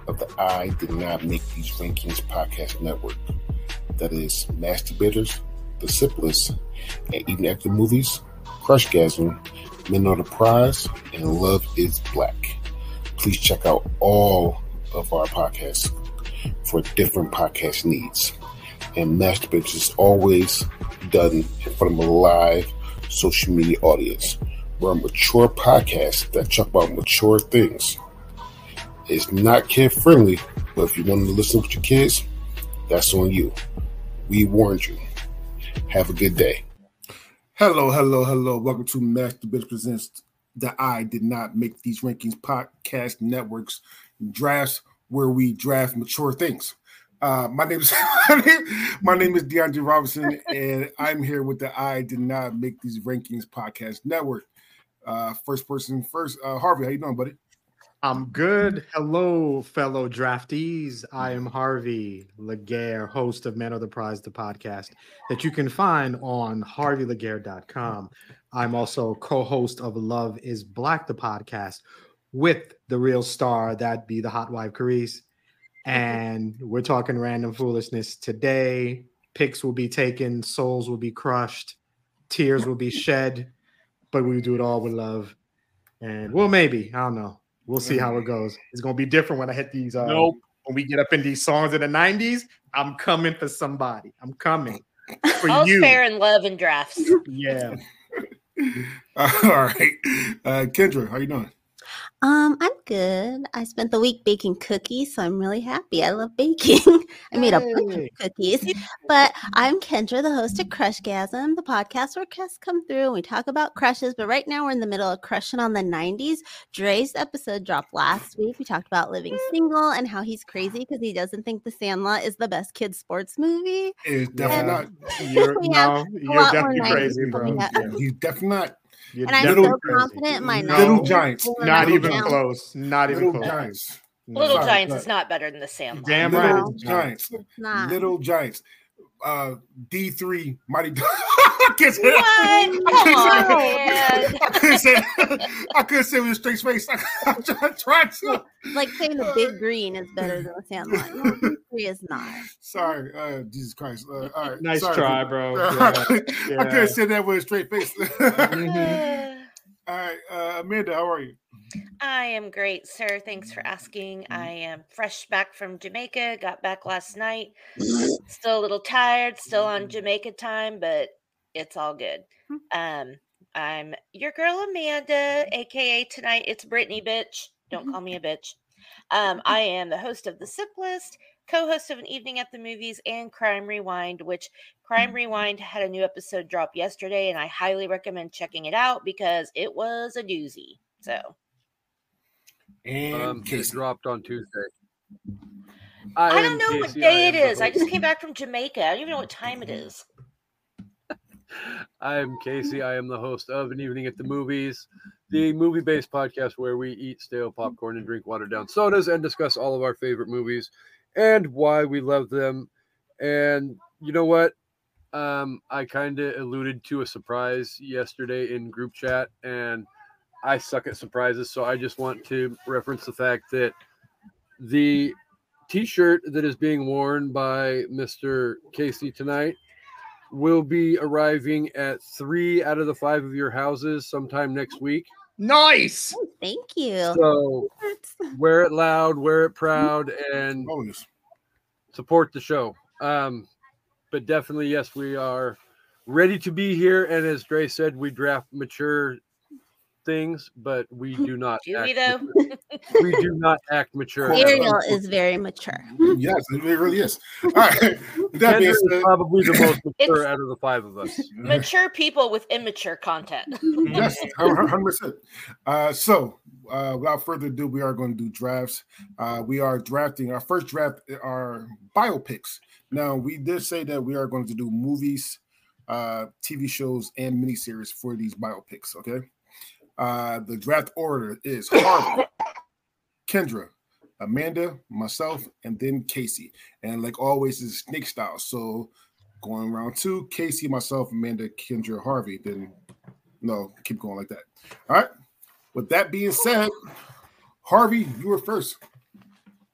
of the I Did Not Make These Rankings podcast network. That is Masturbators, The Simplest, and Even After Movies, Crushgasm, Men Are the Prize, and Love is Black. Please check out all of our podcasts for different podcast needs. And Masturbators is always done in front of a live social media audience. We're a mature podcast that talk about mature things. It's not kid friendly, but if you want to listen with your kids, that's on you. We warned you. Have a good day. Hello. Welcome to Masturbators Presents the I Did Not Make These Rankings podcast networks drafts where we draft mature things. My name is DeAndre Robinson, and I'm here with the I Did Not Make These Rankings podcast network. First, Harvey, how you doing, buddy? I'm good. Hello, fellow draftees. I am Harvey Laguerre, host of Men Are the Prize, the podcast that you can find on harveylaguerre.com. I'm also co-host of Love is Black, the podcast with the real star, that be the hot wife, Carice. And we're talking random foolishness today. Picks will be taken, souls will be crushed, tears will be shed, but we do it all with love. And well, maybe, I don't know. We'll see how it goes. It's going to be different when I hit these. When we get up in these songs of the 90s, I'm coming for somebody. I'm coming for All's you. Fair in love and drafts. Yeah. All right. Kendra, how you doing? I'm good. I spent the week baking cookies, so I'm really happy. I love baking. I made a bunch of cookies. But I'm Kendra, the host of Crushgasm, the podcast where guests come through and we talk about crushes. But right now we're in the middle of crushing on the 90s. Dre's episode dropped last week. We talked about living single and how he's crazy because he doesn't think The Sandlot is the best kids sports movie. It's definitely not. You're definitely crazy, bro. He's definitely not. And I'm so confident in my Little Giants. Not even close. Not even Little close. Giants. Little Giants is not better than The Sandlot. Damn Little right. Giants. It's not. Little Giants. D3 Mighty. I can't say that. I couldn't say it with a straight face. I tried to. Like saying the Big Green is better than The Sandlot. No, Big Green is not. Sorry, Jesus Christ. All right. Nice Sorry, try, bro. Yeah. I couldn't say that with a straight face. All right, Amanda, how are you? I am great, sir. Thanks for asking. I am fresh back from Jamaica. Got back last night. Still a little tired. Still on Jamaica time, but it's all good. I'm your girl Amanda, aka tonight it's Brittany, bitch. Don't call me a bitch. I am the host of The Simplest, co-host of An Evening at the Movies, and Crime Rewind, which Crime Rewind had a new episode drop yesterday, and I highly recommend checking it out because it was a doozy. So, And it dropped on Tuesday. I don't know what day it is. I just came back from Jamaica. I don't even know what time it is. I am Casey. I am the host of An Evening at the Movies, the movie-based podcast where we eat stale popcorn and drink watered-down sodas and discuss all of our favorite movies and why we love them. And you know what? I kind of alluded to a surprise yesterday in group chat, and I suck at surprises, so I just want to reference the fact that the T-shirt that is being worn by Mr. Casey tonight will be arriving at 3 out of the 5 of your houses sometime next week. Nice. Oh, thank you. So wear it loud, wear it proud, and support the show. But definitely, yes, we are ready to be here. And as Dre said, we draft mature things, but we do not. Do we though? We do not act mature. Ariel is very mature. Yes, it really is. All right. That being Kendra said, is probably the most mature out of the 5 of us. Mature people with immature content. yes, 100%. So, without further ado, we are going to do drafts. We are drafting our first draft are biopics. Now, we did say that we are going to do movies, TV shows, and miniseries for these biopics. Okay. The draft order is Harvey, Kendra, Amanda, myself, and then Casey. And like always, it's snake style. So going round 2, Casey, myself, Amanda, Kendra, Harvey. Then keep going like that. All right. With that being said, Harvey, you were first.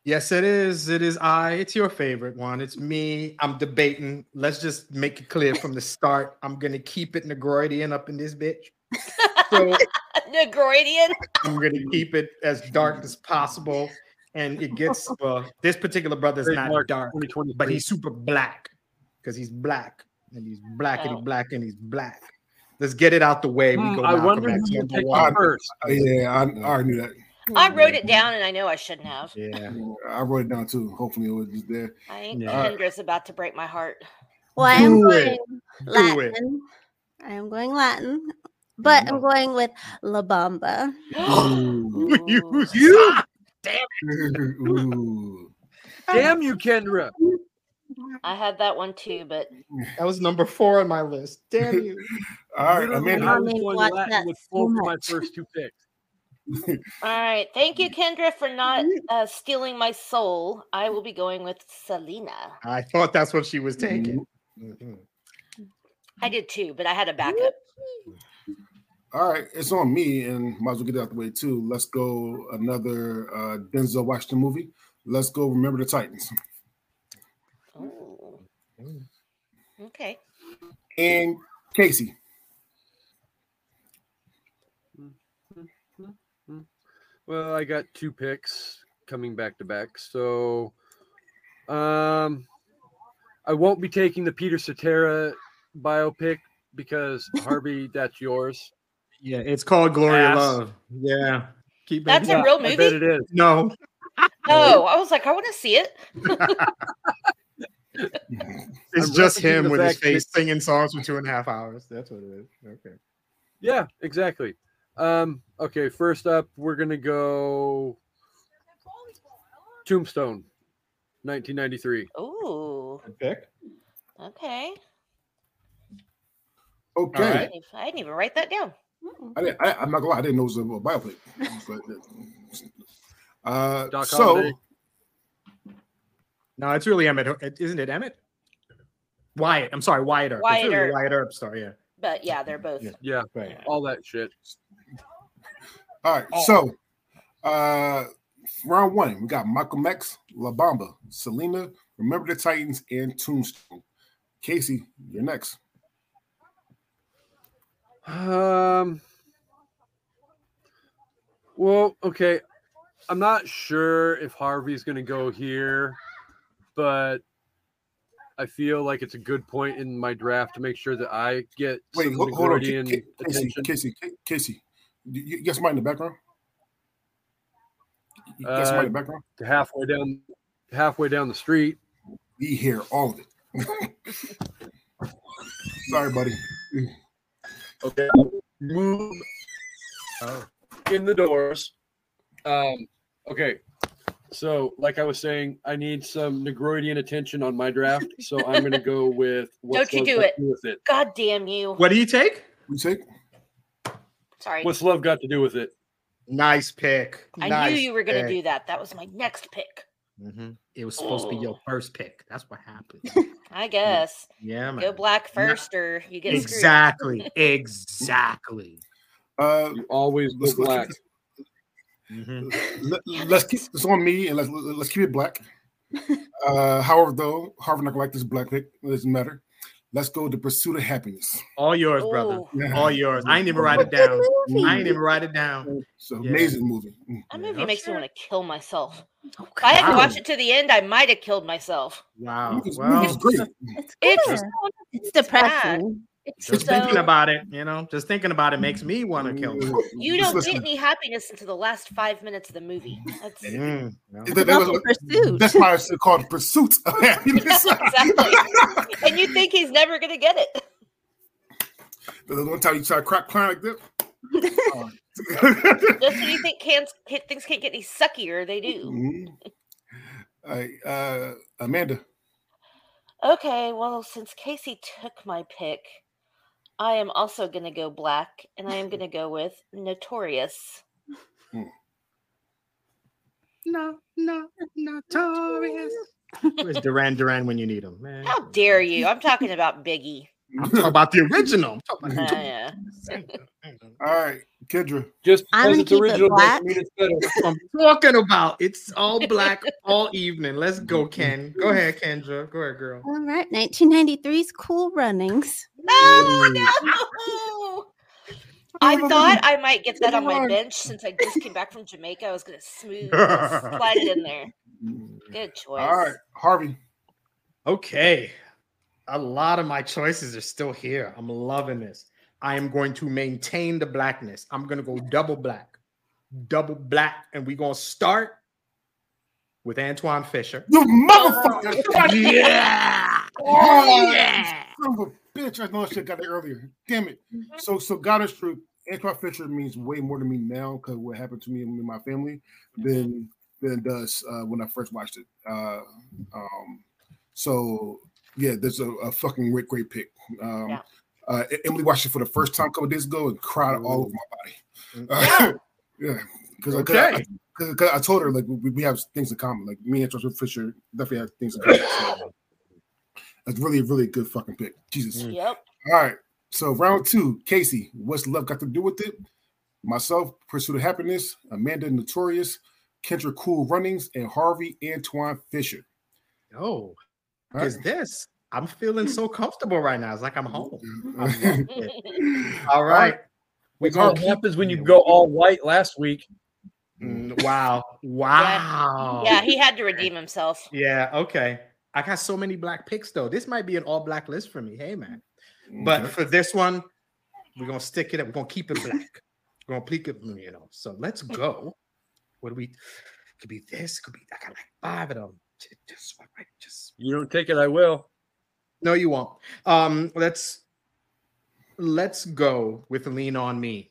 Yes, it is. It is It's your favorite one. It's me. I'm debating. Let's just make it clear from the start. I'm gonna keep it Negroidian up in this bitch. So Negroidian. I'm gonna keep it as dark as possible. And it gets this particular brother's Very not dark, 2023. but he's super black because he's black and he's blackity black and he's black. Let's get it out the way. We go. I Malcolm wonder X, who you number picked one. first. Yeah, I already knew that. I wrote it down, and I know I shouldn't have. Yeah, I wrote it down too. Hopefully, it was just there. I think Yeah. Kendra's about to break my heart. Well, I am Do going it. Latin. I am going Latin, but I'm going with La Bamba. you Ooh. Damn you, Kendra. I had that one too, but That was number 4 on my list. Damn you. All right, Literally, Amanda. I I was mean, going watch Latin that with so both of my much. first 2 picks. all right. Thank you, Kendra, for not stealing my soul. I will be going with Selena. I thought that's what she was taking. Mhm. I did too, but I had a backup. All right, it's on me, and might as well get it out the way too. Let's go another Denzel Washington movie. Let's go Remember the Titans. Ooh. Okay. And Casey. Well, I got 2 picks coming back to back. So I won't be taking the Peter Cetera biopic because Harvey, that's yours. Yeah, it's called Gloria Ass. Love. Yeah. Keep That's making a real I bet movie? it is. No. Oh, I was like, I want to see it. It's I'm just referencing him the with his fact that- face singing songs for 2.5 hours. That's what it is. Okay. Yeah, exactly. Okay, first up, we're gonna go Tombstone, 1993. Ooh. Good pick. Okay. Okay. All right. I didn't even write that down. I'm not gonna lie, I didn't know it was a biopic. But, Doc so Holliday. No, it's really Emmett. Isn't it Emmett? Wyatt. I'm sorry, Wyatt Earp. Wyatt It's really Earp. Wyatt Earp story. Yeah. But yeah, they're both. Yeah. Yeah, Right. all that shit. all right, so round 1, we got Malcolm X, La Bamba, Selena, Remember the Titans, and Tombstone. Casey, you're next. Well, okay. I'm not sure if Harvey's going to go here, but I feel like it's a good point in my draft to make sure that I get Wait, some hold on, Negroidian attention. Casey, you got somebody in the background? You got somebody in the background? Halfway down the street. We hear all of it. Sorry, buddy. Okay. Move in the doors. Okay. So, like I was saying, I need some Negroidian attention on my draft. So I'm going to go with Don't you Love do Got it. to Do with it. God damn you. What do you take? You take? Sorry. What's love got to do with it? Nice pick. I knew you were going to do that. That was my next pick. Mm-hmm. It was supposed to be your first pick. That's what happened. I guess. Yeah, man. Go black first or you get Exactly. Exactly. You always go black. Let's keep this on me and let's keep it black. However, though, Harvard not gonna like this black pick. It doesn't matter. Let's go to Pursuit of Happiness. All yours, brother. Ooh. All yours. I ain't even write it down. Movie. I ain't even write it down. It's an Yeah. amazing movie. That movie I'm makes sure. me want to kill myself. Oh, If I had to Wow. watch it to the end, I might have killed myself. Wow. Movie's Well, great. It's It's good. so It's bad. depressing. It's just so, thinking about it, just thinking about it makes me want to kill myself. you Just don't get listen. any happiness until the last 5 minutes of the movie. That's No. It's about the pursuit. That's why it's called Pursuit of Happiness. exactly. And you think he's never gonna get it. The one time you try to climb like this. Just when you think things can't get any suckier, they do. Mhm. All right, Amanda. Okay, well, since Casey took my pick, I am also gonna go black, and I am gonna go with Notorious. No, notorious. Where's Duran Duran when you need him, man? How dare you? I'm talking about Biggie. I'm talking about the original. I'm talking about Yeah. All right, Kendra. Just I'm because gonna it's keep it original black. doesn't mean it's better. That's what I'm talking about. It's all black all evening. Let's go, Ken. Go ahead, Kendra. Go ahead, girl. All right, 1993's Cool Runnings. No. I thought I might get that on my bench since I just came back from Jamaica. I was gonna slide it in there. Good choice. All right, Harvey. Okay. A lot of my choices are still here. I'm loving this. I am going to maintain the blackness. I'm going to go double black. And we're going to start with Antoine Fisher. You motherfucker! Yeah! Oh, Yeah! Son of a bitch! I know I should have got it earlier. Damn it! So God is true. Antoine Fisher means way more to me now because what happened to me and my family than it does when I first watched it. So yeah, there's a fucking great pick. Emily watched it for the first time a couple days ago and cried all over my body. Yeah, because I told her like we have things in common. Like me and Antoine Fisher definitely have things in common. So that's really a good fucking pick. Jesus. Yep. All right. So round 2, Casey, what's love got to do with it? Myself, Pursuit of Happiness, Amanda Notorious, Kendra Cool Runnings, and Harvey Antoine Fisher. Oh, is this? I'm feeling so comfortable right now. It's like I'm home. All right. What happens when you go all white last week? Wow. Yeah, he had to redeem himself. Yeah, okay. I got so many black picks, though. This might be an all black list for me. Hey, man. But for this one, we're going to stick it up. We're going to keep it black. We're going to keep it, So let's go. What do we? Could be this. Could be. I got like 5 of them. Just. You don't take it, I will. No, you won't. Let's go with Lean on Me.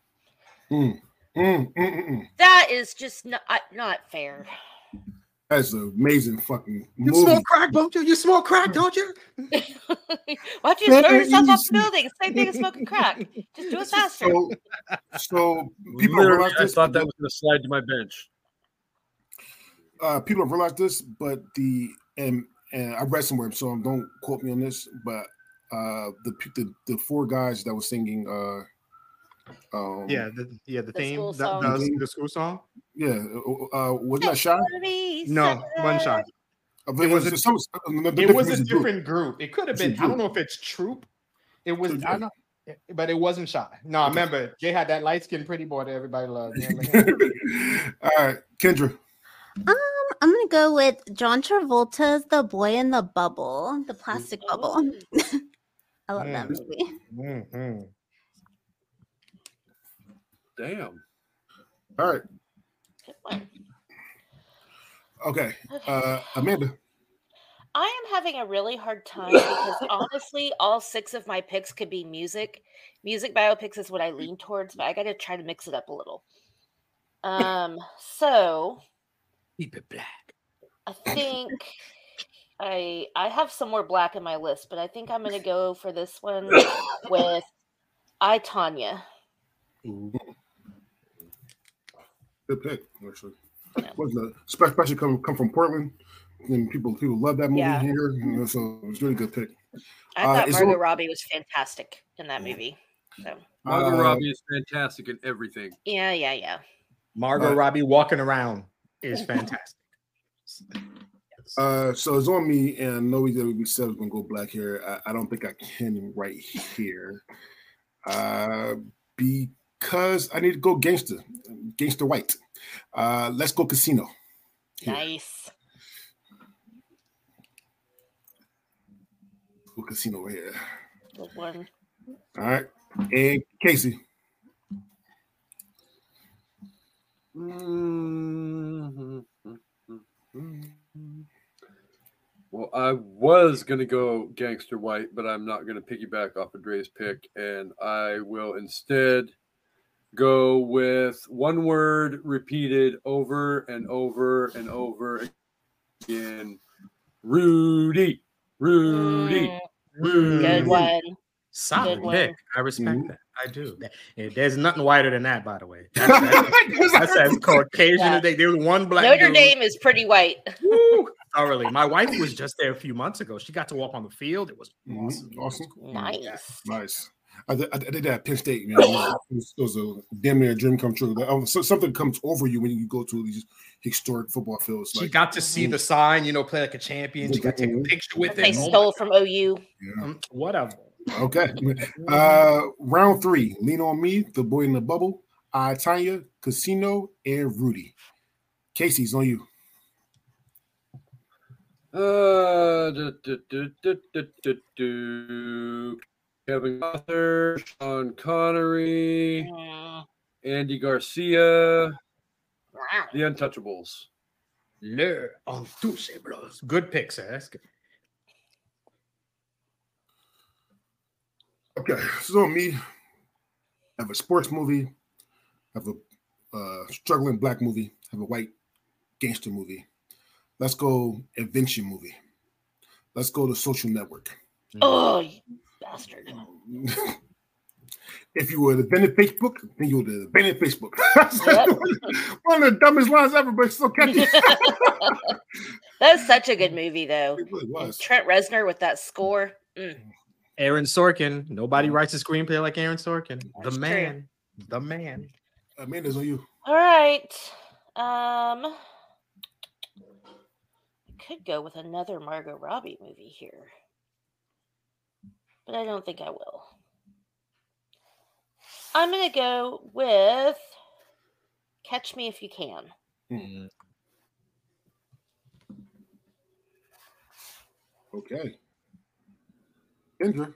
That is just not fair. That's an amazing fucking movie. You smoke crack, don't you? You smoke crack, don't you? Why don't you throw yourself off the building? Same thing as smoking crack. Just do it faster. So people don't realize this. I thought that was going to slide to my bench. People don't realize this, but and I read somewhere, so don't quote me on this, but the 4 guys that were singing the theme, the school song. Yeah, was that Shy? No, one Shy. It was a different group. It could have been. I don't know if it's Troop. It was. I don't know, but it wasn't Shy. No, I remember Jay had that light skinned pretty boy that everybody loved. All right, Kendra. I'm gonna go with John Travolta's The Boy in the Bubble, the plastic bubble. I love that movie. Mm-hmm. Damn. All right. Okay. Amanda. I am having a really hard time because honestly, all 6 of my picks could be music. Music biopics is what I lean towards, but I got to try to mix it up a little. So keep it black. I think I have some more black in my list, but I think I'm going to go for this one with I, Tonya. Good pick, actually. Especially come from Portland, and people love that movie here, so it's a really good pick. I thought Margot Robbie was fantastic in that movie. So. Margot Robbie is fantastic in everything. Yeah. Margot Robbie walking around is fantastic. So it's on me, and I know we said we're gonna go black here. I don't think I can right here, because I need to go gangster white. Let's go Casino. Here. Nice. Go Casino over here. Good one. All right, and Casey. Well, I was going to go Gangster White, but I'm not going to piggyback off of Dre's pick, and I will instead go with one word repeated over and over and over again. Rudy. Good one. Solid pick. I respect that. I do. There's nothing whiter than that, by the way. That's as Caucasian as they do. One black. Notre Dame is pretty white. Woo, thoroughly. My wife was just there a few months ago. She got to walk on the field. It was awesome. Awesome. Nice. Nice. I did that at Penn State, man. It was a damn near a dream come true. So something comes over you when you go to these historic football fields. She got to see the sign, play like a champion. She got to take a picture with They it. stole from OU. Yeah. Whatever. Okay. Round 3. Lean on Me, The Boy in the Bubble, I, Tanya, Casino, and Rudy. Casey's on you. Kevin Costner, Sean Connery, Andy Garcia, The Untouchables. Le Untouchables. Good pick, sir. That's good. Okay, so me, I have a sports movie, I have a struggling black movie, I have a white gangster movie. Let's go invention movie. Let's go to Social Network. Oh, you bastard. If you would have invented Facebook, then you would have invented Facebook. Yep. One of the dumbest lines ever, but it's so catchy. That was such a good movie, though. It really was. Trent Reznor with that score. Aaron Sorkin. Nobody writes a screenplay like Aaron Sorkin. That's The man. The man. Amanda's on you. All right. I could go with another Margot Robbie movie here, but I don't think I will. I'm going to go with Catch Me If You Can. Okay. Kendra.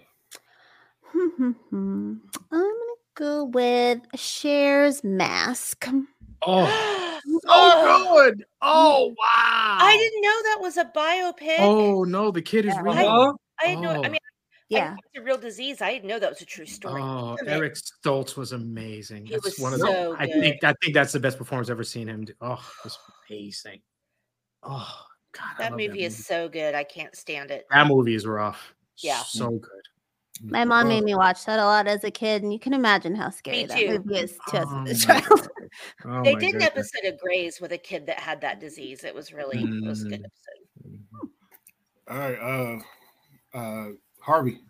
I'm gonna go with Cher's Mask. Oh, so good. Oh, wow. I didn't know that was a biopic. Oh, no. The kid is real. I didn't know. I mean, Yeah. it's a real disease. I didn't know that was a true story. Oh, Eric Stoltz was amazing. He That's was one of so the. I good. think that's the best performance I've ever seen him do. Oh, it was amazing. Oh God, I That love movie is so good. I can't stand it. That movie is rough. Yeah. So good. My mom made me watch that a lot as a kid, and you can imagine how scary that too. movie is to us Oh, as a my child. God. Oh, They my did an goodness. episode of Grey's with a kid that had that disease. It was really it was a good episode. All right. Harvey.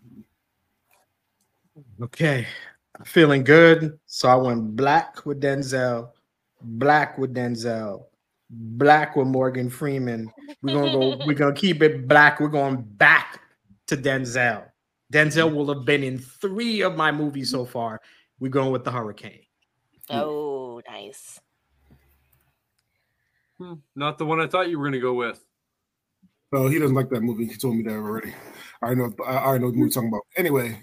Okay. Feeling good. So I went black with Denzel, black with Denzel, black with Morgan Freeman. We're gonna keep it black. We're going back to Denzel. Denzel will have been in 3 of my movies so far. We're going with The Hurricane. Oh, nice. Not the one I thought you were going to go with. No, he doesn't like that movie. He told me that already. I already know what movie you're talking about. Anyway,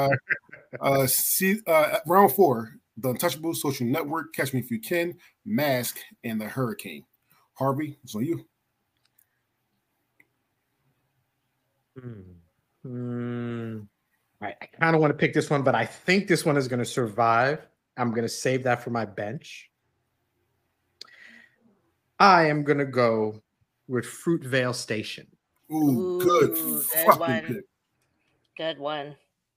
round 4, The Untouchables, Social Network, Catch Me If You Can, Mask, and The Hurricane. Harvey, it's on you. I kind of want to pick this one, but I think this one is going to survive. I'm going to save that for my bench. I am going to go with Fruitvale Station. Ooh, good. Good Fucking one. pick. Good one.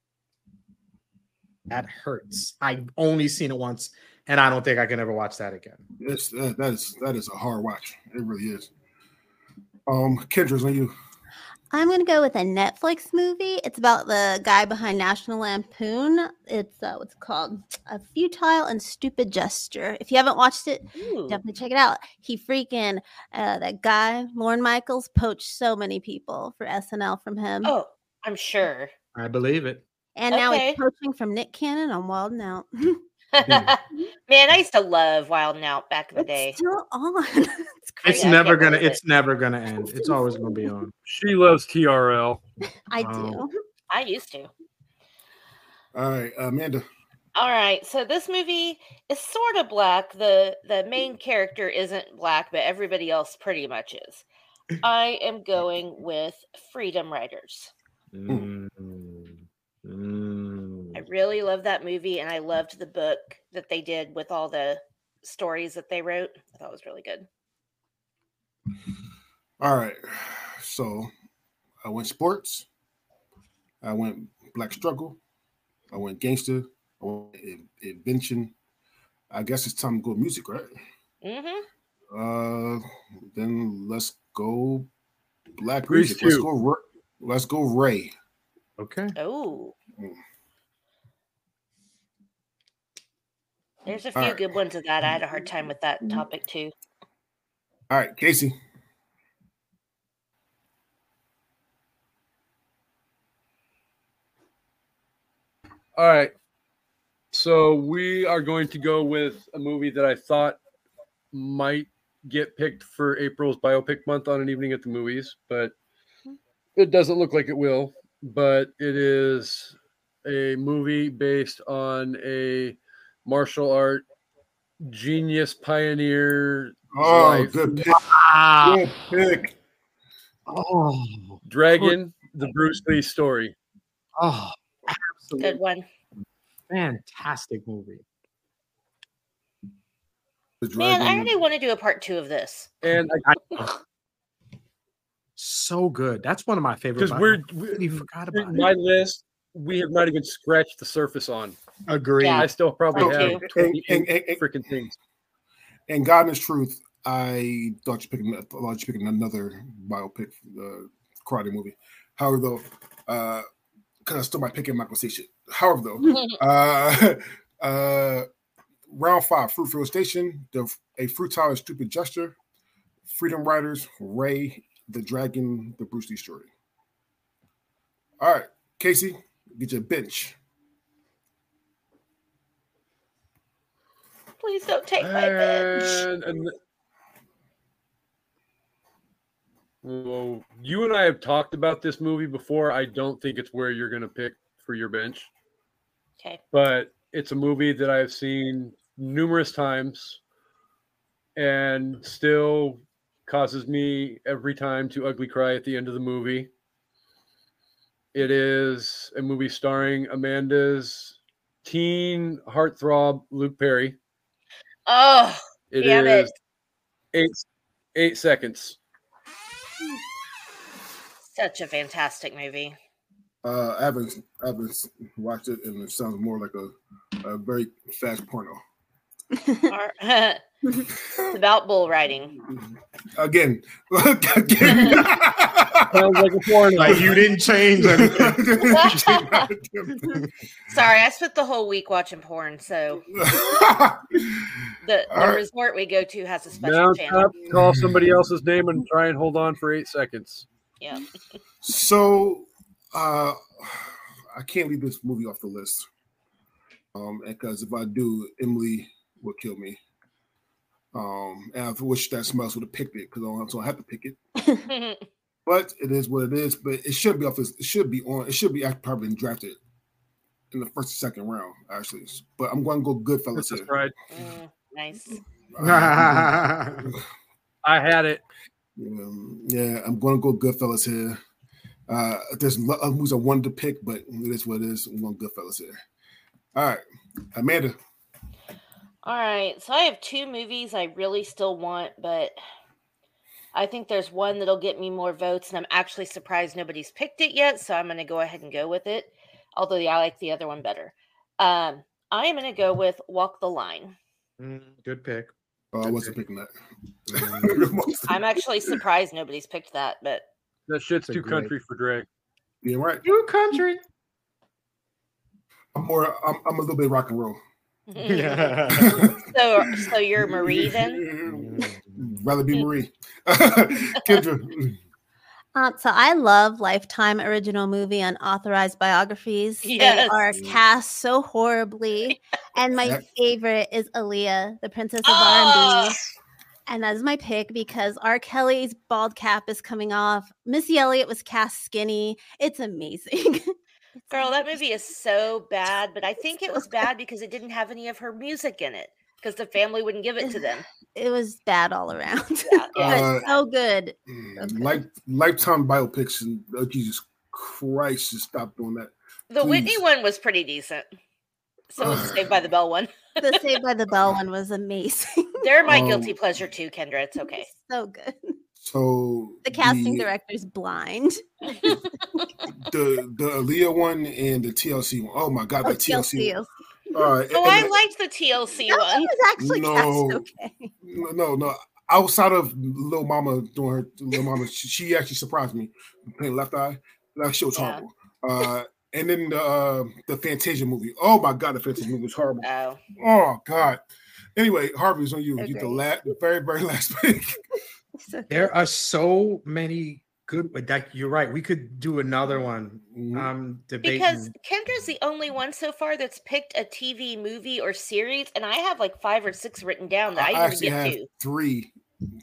That hurts. I've only seen it once, and I don't think I can ever watch that again. That is a hard watch. It really is. Kendra's on you. I'm going to go with a Netflix movie. It's about the guy behind National Lampoon. It's what's it called? A Futile and Stupid Gesture. If you haven't watched it, Ooh. definitely check it out. He freaking that guy, Lorne Michaels, poached so many people for SNL from him. Oh, I'm sure. I believe it. And now okay. he's poaching from Nick Cannon on Wild 'N Out. Man, I used to love Wild 'N Out back in the day. It's still on. It's crazy. It's I never can't gonna. believe It's never gonna end. It's always gonna be on. She loves TRL. I Oh. do. I used to. All right, Amanda. All right, so this movie is sort of black. The main character isn't black, but everybody else pretty much is. I am going with Freedom Writers. I really love that movie, and I loved the book that they did with all the stories that they wrote. I thought it was really good. All right. So I went sports. I went black struggle. I went gangster. I went invention. I guess it's time to go music, right? Mm-hmm. Then let's go Black Grease music. Let's 2. go. Let's go, Ray. Okay. Oh, there's a All few right. good ones of that. I had a hard time with that topic too. All right, Casey. All right. So we are going to go with a movie that I thought might get picked for April's biopic month on An Evening at the Movies, but it doesn't look like it will. But it is a movie based on a martial art genius pioneer. Oh, life. good pick. Ah, Good pick. oh, Dragon, the Bruce Lee story. oh, absolutely Good one. fantastic movie. The Man, I Dragon. already want to do a part 2 of this. And So good. That's one of my favorites. because You forgot about it. my list, we have not even scratched the surface on. Agree. Yeah. I still probably Mine have too. 28 And- freaking things. And God is truth. I thought you picking another biopic, karate movie. However, though, because I still might pick Michael say shit. However, though, round 5, Fruitville Station, A Futile and Stupid Gesture, Freedom Riders, Ray, The Dragon, The Bruce Lee Story. All right, Casey, get your bench. Please don't take my bench. Well, you and I have talked about this movie before. I don't think it's where you're going to pick for your bench, Okay. but it's a movie that I've seen numerous times and still causes me every time to ugly cry at the end of the movie. It is a movie starring Amanda's teen heartthrob, Luke Perry. Oh, It damn is it. 8 seconds. Such a fantastic movie. I haven't watched it, and it sounds more like a very fast porno. It's about bull riding. Again. Sounds like a porno. Like you didn't change anything. Sorry, I spent the whole week watching porn, so the right. resort we go to has a special Mount channel. up, call somebody else's name, and try and hold on for 8 seconds. Yeah. So I can't leave this movie off the list. Because if I do, Emily will kill me. And I wish that somebody else would have picked it, because so I have to pick it. But it is what it is. But it should be off this. It should be on. It should be probably been drafted in the first or second round, actually. But I'm going to go Goodfellas Princess here. Bride. Nice. I had it. Yeah, I'm going to go Goodfellas here. There's other movies I wanted to pick, but it is what it is. I'm going Goodfellas here. All right, Amanda. All right. So I have 2 movies I really still want, but I think there's one that'll get me more votes, and I'm actually surprised nobody's picked it yet, so I'm going to go ahead and go with it. Although I like the other one better. I am going to go with Walk the Line. Good pick. Oh, I wasn't picking that. I'm actually surprised nobody's picked that, but That shit's It's a too great- country for Dre. Yeah, right. New country. I'm a little bit rock and roll. Yeah. so you're Marie then? Rather be Marie. Kendra. So I love Lifetime original movie unauthorized biographies. They Yes. are cast so horribly. And my Yep. favorite is Aaliyah, the Princess of Oh! R&B. And that's my pick because R. Kelly's bald cap is coming off. Missy Elliott was cast skinny. It's amazing. Girl, that movie is so bad, but I think it was bad because it didn't have any of her music in it because the family wouldn't give it to them. It was bad all around. Yeah, But so good. Lifetime biopics, and Jesus Christ, just stop doing that. The Whitney Please. one was pretty decent. So was the Saved by the Bell one. The Saved by the Bell one was amazing. They're my guilty pleasure too, Kendra. It's okay. So good. So The casting director's blind. the Aaliyah one and the TLC one. Oh my God, the TLC one. All right. Oh, and I the- liked the TLC That one. one was actually No. cast okay. No. outside of Lil Mama doing her Lil Mama, she actually surprised me playing Left Eye. That shit was horrible. And then the Fantasia movie. Oh my god, the Fantasia movie was horrible. Oh god. Anyway, Harvey's on you. You the very, very last pick. There are so many good. You're right. We could do another one. Debating. Because Kendra's the only one so far that's picked a TV, movie, or series, and I have like 5 or 6 written down that I didn't get to. Three.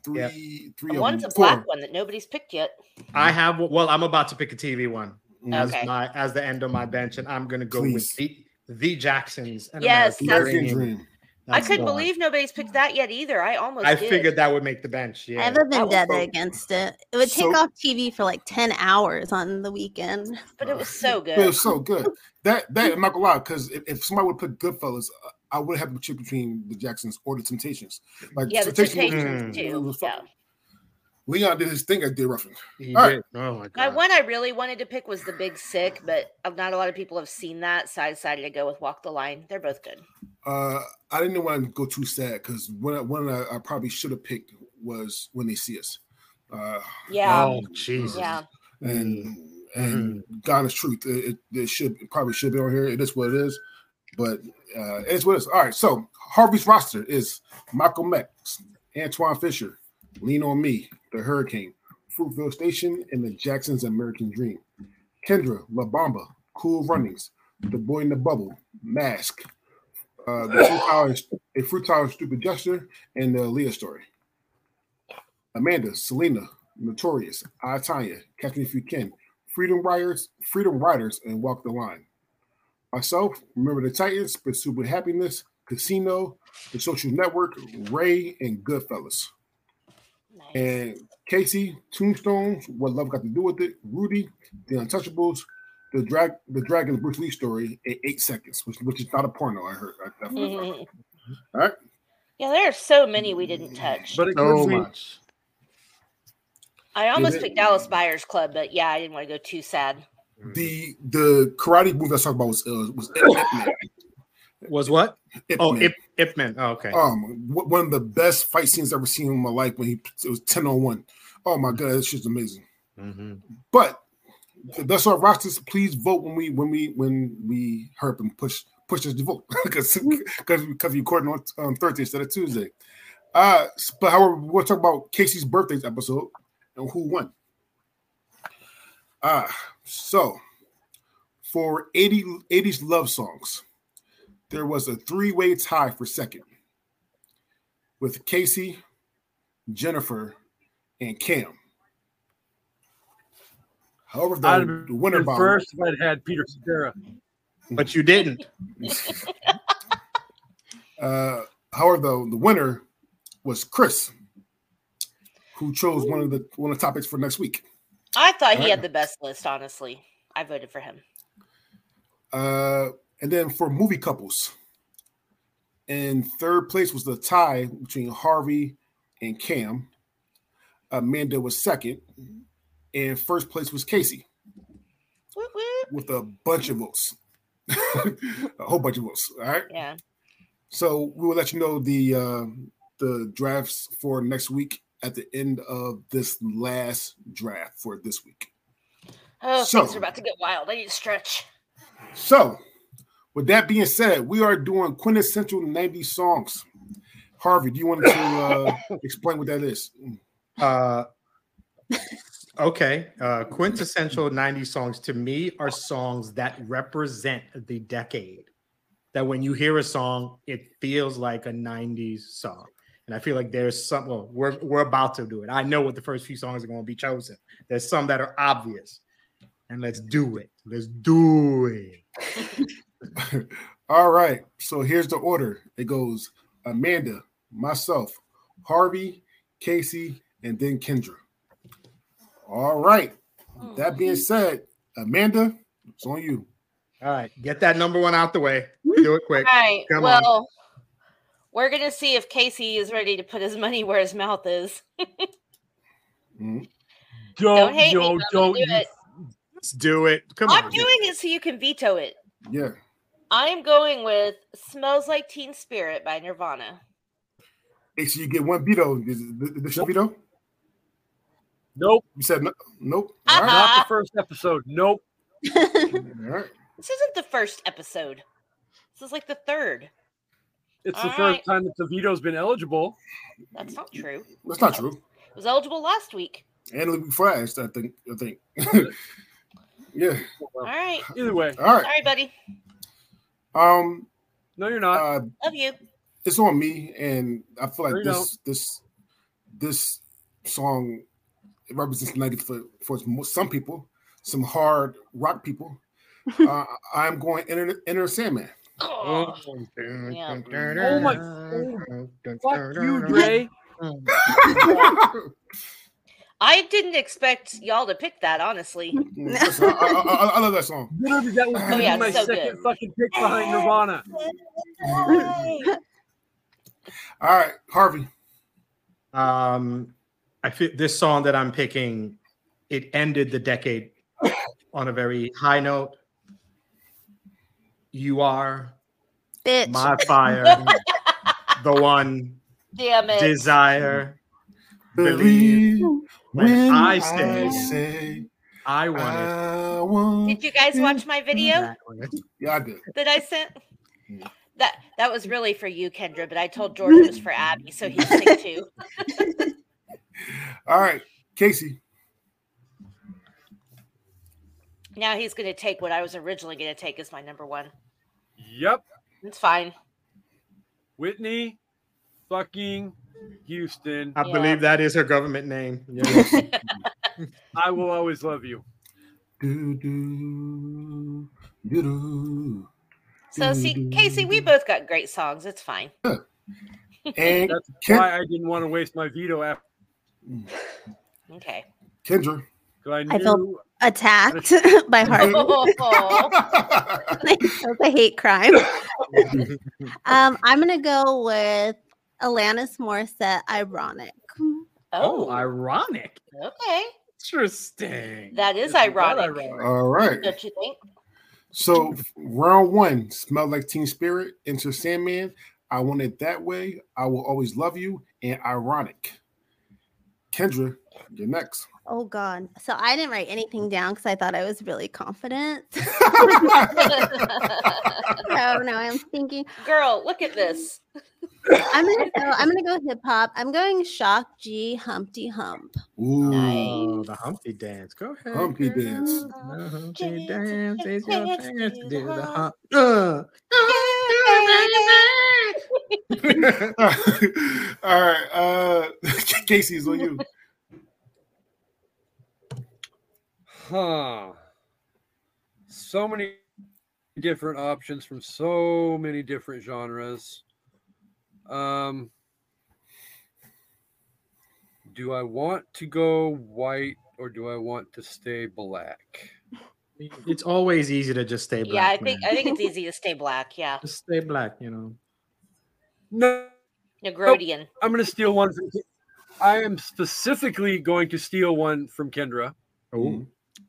One's a black one that nobody's picked yet. I have. Well, I'm about to pick a TV one as Okay. the end of my bench, and I'm going to go with the Jacksons. And Yes, American Dream. I couldn't believe nobody's picked that yet either. I figured that would make the bench. Yeah, I have a vendetta against it. It would take off TV for like 10 hours on the weekend. But it was so good. It was so good. That I'm not gonna lie, because if somebody would put Goodfellas, I would have to choose between the Jacksons or the Temptations. Like the Temptations too. Yeah. Leon did his thing at Dear Ruffin. He did. Oh my god. My one I really wanted to pick was The Big Sick, but not a lot of people have seen that, so I decided to go with Walk the Line. They're both good. I didn't want to go too sad because one I probably should have picked was When They See Us. Oh Jesus. Yeah. And God is truth. It probably should be on here. It is what it is, but it's what it is. All right. So Harvey's roster is Malcolm X, Antoine Fisher, Lean on Me, The Hurricane, Fruitville Station, and the Jacksons' American Dream. Kendra, La Bamba, Cool Runnings, The Boy in the Bubble, Mask, A Fruitile Stupid Gesture, and the Leah Story. Amanda, Selena, Notorious, I, Tanya, Catch Me If You Can, Freedom Riders, and Walk the Line. Myself, Remember the Titans, Pursuit with Happiness, Casino, The Social Network, Ray, and Goodfellas. Nice. And Casey, Tombstones, What Love Got to Do with It, Rudy, The Untouchables, The Dragon Bruce Lee Story in 8 seconds, which is not a porno, I heard. All right. Yeah, there are so many we didn't touch. But So much. I almost picked Dallas Buyers Club, but yeah, I didn't want to go too sad. The karate movie I was talking about was Ip Man. Was what? Ip Oh, Man. Ip Man. Oh, okay. One of the best fight scenes I've ever seen in my life when it was 10-on-1. Oh my god, this shit's amazing. But that's our rosters. Please vote when we herp and push us to vote because we're recording on Thursday instead of Tuesday. But however, we'll talk about Casey's birthday episode and who won. So for 80s love songs, there was a 3-way tie for second with Casey, Jennifer, and Cam. However, the winner bomb first if I'd had Peter Cetera. But you didn't. However, the winner was Chris, who chose one of the topics for next week. I thought he had the best list, honestly. I voted for him. And then for movie couples, in third place was the tie between Harvey and Cam. Amanda was second, and first place was Casey with a bunch of votes. A whole bunch of votes. All right. Yeah. So we will let you know the drafts for next week at the end of this last draft for this week. Oh, things are about to get wild. I need to stretch. So, with that being said, we are doing quintessential 90s songs. Harvey, do you want to explain what that is? Okay. Quintessential 90s songs to me are songs that represent the decade. That when you hear a song, it feels like a 90s song. And I feel like there's some, well, we're about to do it. I know what the first few songs are going to be chosen. There's some that are obvious. And let's do it. Let's do it. All right. So here's the order. It goes Amanda, myself, Harvey, Casey, and then Kendra. All right. That being said, Amanda, it's on you. All right. Get that number one out the way. Do it quick. All right. Come on. We're going to see if Casey is ready to put his money where his mouth is. Don't hate me. Don't do it. Let's do it. Come on. I'm doing it so you can veto it. Yeah. I am going with Smells Like Teen Spirit by Nirvana. Casey, you get one veto. The show veto? Nope. You said no, nope. All right. Not the first episode. Nope. All right. This isn't the first episode. This is like the third. It's All the right. first time that the veto's been eligible. That's not true. That's not true. It was eligible last week. And it'll be fast, I think. Yeah. All right. Either way. All right. Sorry, buddy. No, you're not. Love you. It's on me, and I feel like No, you this song represents the 90s for some people, some hard rock people. I'm going Enter Sandman. Oh, Yeah. Oh my! Fuck you, Dre. I didn't expect y'all to pick that, honestly. Listen, I love that song. Literally, that was gonna yeah, be my so second good. fucking pick behind Nirvana. All right, Harvey. I feel this song that I'm picking, it ended the decade on a very high note. You are Bitch. my fire, the one, Damn it. desire, believe. When I say I want I want Did you guys watch my it. video Yeah, I did. that I sent? That was really for you, Kendra, but I told George it was for Abby, so he'd sing too. All right, Casey. Now he's going to take what I was originally going to take as my number one. Yep. It's fine. Whitney fucking Houston. I Yeah. believe that is her government name. Yes. I will always love you. Do, do, do, do. So, see, Casey, we both got great songs. It's fine. And That's why I didn't want to waste my veto after. Okay. Kendra. I I felt knew attacked by Harvey. Oh, That's a hate crime. I'm gonna go with Alanis Morissette, Ironic. Oh, ironic. okay. Interesting. That is Isn't that ironic. All right. Don't you think? So round one, Smell Like Teen Spirit, Enter Sandman, I Want It That Way, I Will Always Love You, and Ironic. Kendra, you're next. Oh God. So I didn't write anything down because I thought I was really confident. So now I'm thinking Girl, look at this. I'm gonna go hip hop. I'm going Shock G Humpty Hump. Ooh, Oh, the Humpty dance. Go ahead. Humpty girl. dance. The Humpty dance. It's your chance to do the hump. All right, Casey's on you. Huh. So many different options from so many different genres. Do I want to go white or do I want to stay black? It's always easy to just stay black. Yeah, I think man. it's easy to stay black. Yeah, Just stay black, you know. No, Negrodian. I'm going to steal one from. I am specifically going to steal one from Kendra. Oh,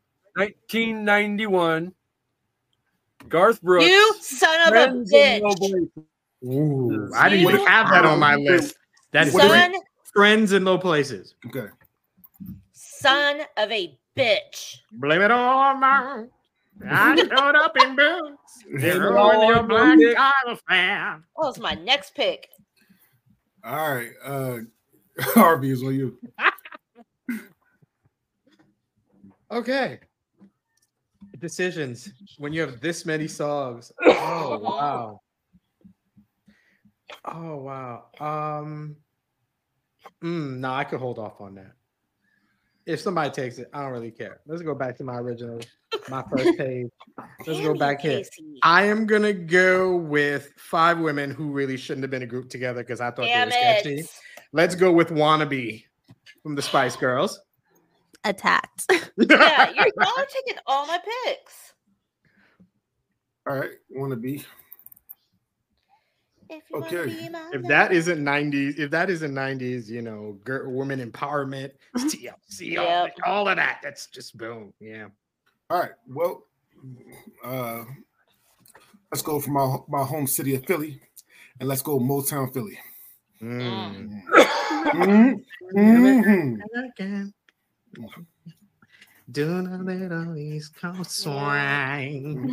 1991. Garth Brooks. You son of a Friends in Low bitch. Places. ooh, I didn't even have that on my list. That is Son, Friends in Low Places. Okay. son of a bitch. Blame it on my. I showed up in boots. Blame it You're all on your on black Dick. Tyler fan. That was my next pick. All right, Harvey is on you. Okay. Decisions when you have this many songs. Oh wow. Oh wow. No, I could hold off on that. If somebody takes it, I don't really care. Let's go back to my original, my first page. Let's Damn go you, back here. Casey. I am gonna go with 5 women who really shouldn't have been a group together because I thought Damn they were sketchy. it. Let's go with Wannabe from the Spice Girls. Attacked. Yeah, y'all are taking all my picks. All right, want to be. If you Okay. wanna be my If man. that isn't 90s, you know, women empowerment, TLC, Yep. all of that, that's just boom. Yeah. All right, well, let's go from my home city of Philly, and let's go Motown Philly. Mm. Mhm. Again. Doing a little East Coast swing.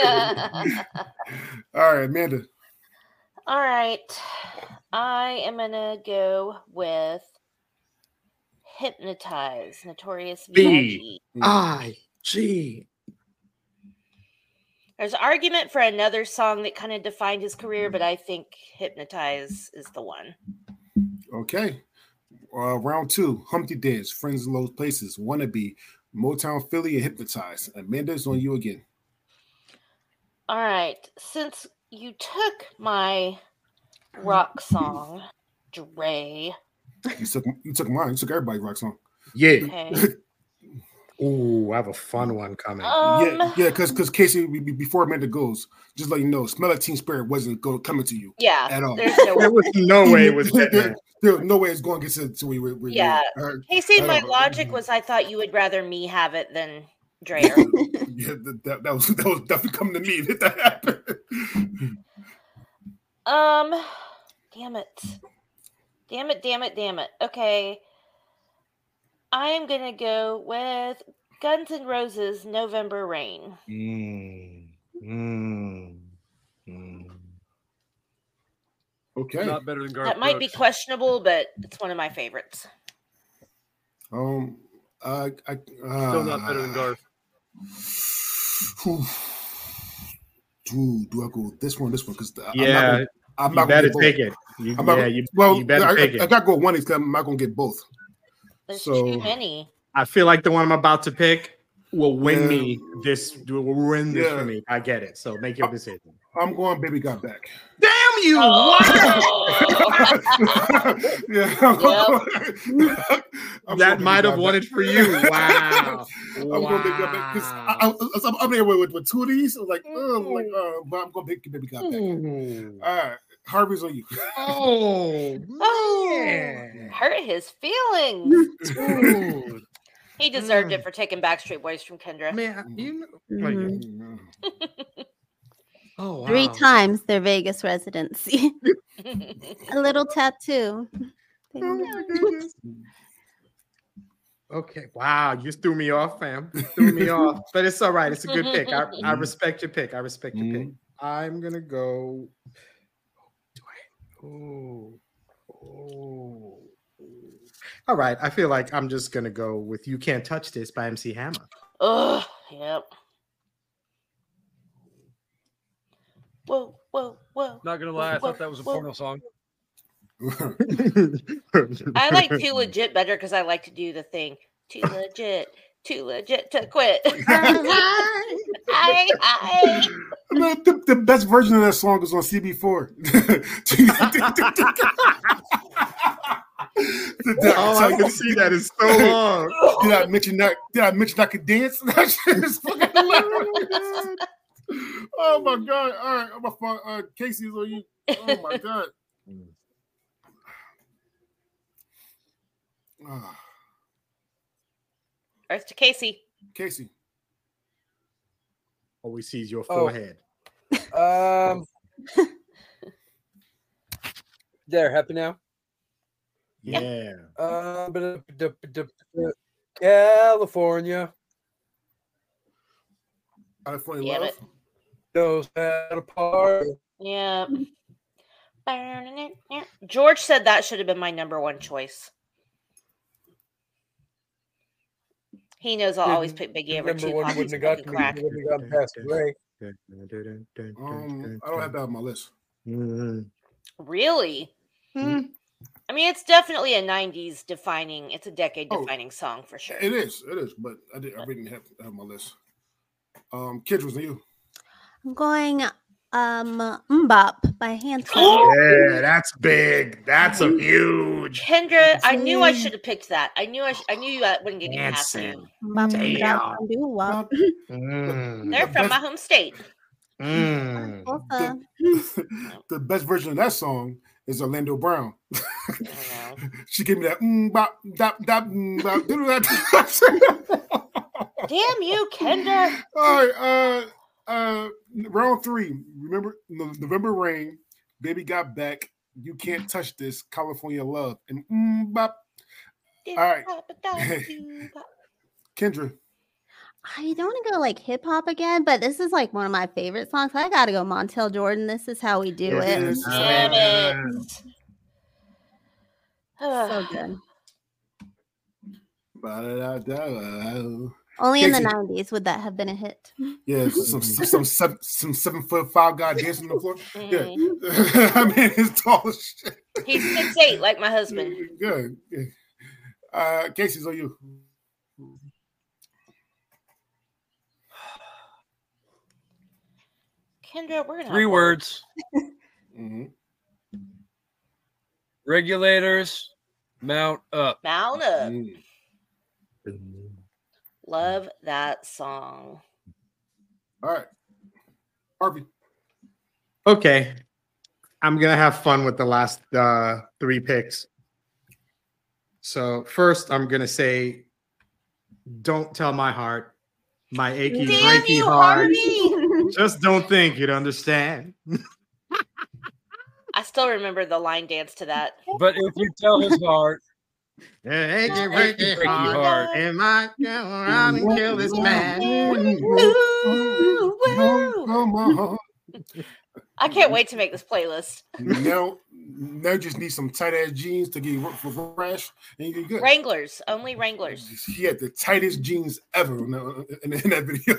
All right, Amanda. All right. I am going to go with Hypnotize, Notorious B.I.G. B.I.G. There's argument for another song that kind of defined his career, but I think Hypnotize is the one. Okay. Round 2, Humpty Dance, Friends in Low Places, Wannabe, Motown Philly, and Hypnotize. Amanda's on you again. All right. Since you took my rock song, Dre. You took mine. You took everybody's rock song. Yeah. Okay. Ooh, I have a fun one coming. Yeah, because Casey, before Amanda goes, just let you know, Smell Like Teen Spirit wasn't coming to you. Yeah. At all. There's no way. There was no way it was there was no way it's going to get to where you. Yeah. Casey, my logic was I thought you would rather me have it than Dre. Yeah, that was definitely coming to me that happened. Damn it. Okay. I am going to go with Guns N' Roses, November Rain. Okay. Not better than Garth That might be Brooks. questionable, but it's one of my favorites. Still not better than Garth. Do I go with this one? Because Yeah, I'm you not better gonna get take it. you You better take it. I got to go with one because I'm not going to get both. There's So- too many. I feel like the one I'm about to pick will win Yeah. me this. Will win this Yeah. for me. I get it. So make your decision. I'm going Baby Got Back. Damn you! Oh. Yeah, That might have won it for you. Wow. I'm going Baby Got Back because I'm there with two of these. So but I'm going to pick Baby Got Back. All right, Harvey's on you. Man. Hurt his feelings. Dude. He deserved it for taking Backstreet Boys from Kendra. Man, you know. Mhm. Oh, wow. 3 times their Vegas residency. A little tattoo. Okay. Wow. You just threw me off, fam. Threw me off. But it's all right. It's a good pick. I respect your pick. Pick. I'm going to go. All right. I feel like I'm just going to go with You Can't Touch This by MC Hammer. Ugh, yep. Whoa. Not gonna lie, I thought that was a porno song. I like Too Legit better because I like to do the thing. Too legit to quit. Hi. The best version of that song is on CB4. Oh, I can see that. It's so long. Did I mention I could dance? That shit is fucking hilarious. Oh my god! All right, I'm a Casey's on you. Oh my god. Earth to Casey. Casey. Oh, we sees your forehead. There, happy now? Yeah. California California Damn Love. it. knows how to party. Yeah. George said that should have been my number one choice. He knows I'll always pick Biggie over Number two. one wouldn't have got to me. Crack. Wouldn't have gotten past Ray. I don't have that on my list. Really? I mean, it's definitely a 90s defining, it's a decade defining song for sure. It is, but I didn't have on my list. Kids, was you? I'm going Mbop by Hanson. Yeah, that's big. That's a huge. Kendra, I knew I should have picked that. I knew you wouldn't get past you. Mbop, Damn. mbop, mbop. They're from my home state. Also, The best version of that song is Orlando Brown. I know. She gave me that bop, dop, dop, bop, do that. Damn you, Kendra. All right, round 3. Remember November Rain, Baby Got Back, You Can't Touch This, California Love, and bop. All right. Kendra. I don't want to go like hip hop again, but this is like one of my favorite songs. I gotta go Montel Jordan. This is how we do it. Yes. Damn it. So good. Ba-da-da-da. Only in the Casey. 90s would that have been a hit. Yeah, some 7'5" guy dancing on the floor. Yeah, Mhm. I mean it's tall as shit. He's 6'8", like my husband. Good. Casey's on you. Kendra, we're gonna 3 have words. Mhm. Regulators, mount up. Mount up. Mm. Love that song. All right, Harvey. Okay. I'm going to have fun with the last 3 picks. So first, I'm going to say, Don't Tell My Heart, My Achy, Damn Breaky you, Heart. Harvey! Just don't think you'd understand. I still remember the line dance to that. But if you tell his heart, Achy, breaky breaky heart. heart. Am I going around and kill this man? Ooh, woo. Come on. I can't wait to make this playlist. Now you just need some tight ass jeans to get for rash, and you're good. Wranglers, only Wranglers. He had the tightest jeans ever in that video.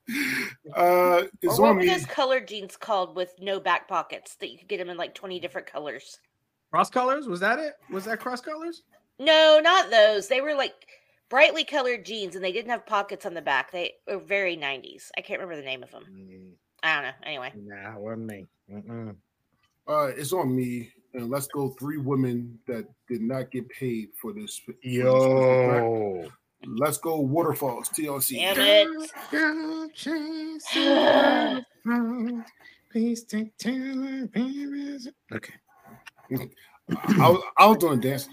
It's Or what on were me. those colored jeans called with no back pockets that you could get them in like 20 different colors? Cross colors? Was that it? Was that cross colors? No, not those. They were like brightly colored jeans and they didn't have pockets on the back. They were very 90s. I can't remember the name of them. I don't know. Anyway. Nah, it wasn't me. It's on me, and let's go 3 women that did not get paid for this. Yo. Let's go Waterfalls, TLC. Damn it. Girl, chase the please take Taylor, baby. Okay. I was doing dance.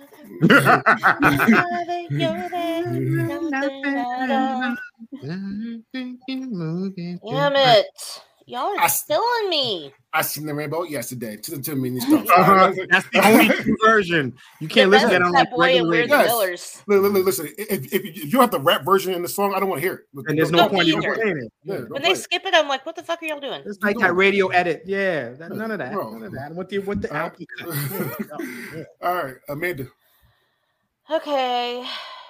Damn it. Y'all are killing me. I seen the rainbow yesterday. To the 2 minute stuff. That's the only version. You can't listen to that on that like boy and regular We're the radio. Millers. Listen, if you have the rap version in the song, I don't want to hear it. And there's no Don't point in either. playing it. Yeah, When don't they play it. skip it, I'm like, what the fuck are y'all doing? It's like that radio edit. Yeah, none of that. No. None of that. With the album cut. Yeah. All right, Amanda. Okay.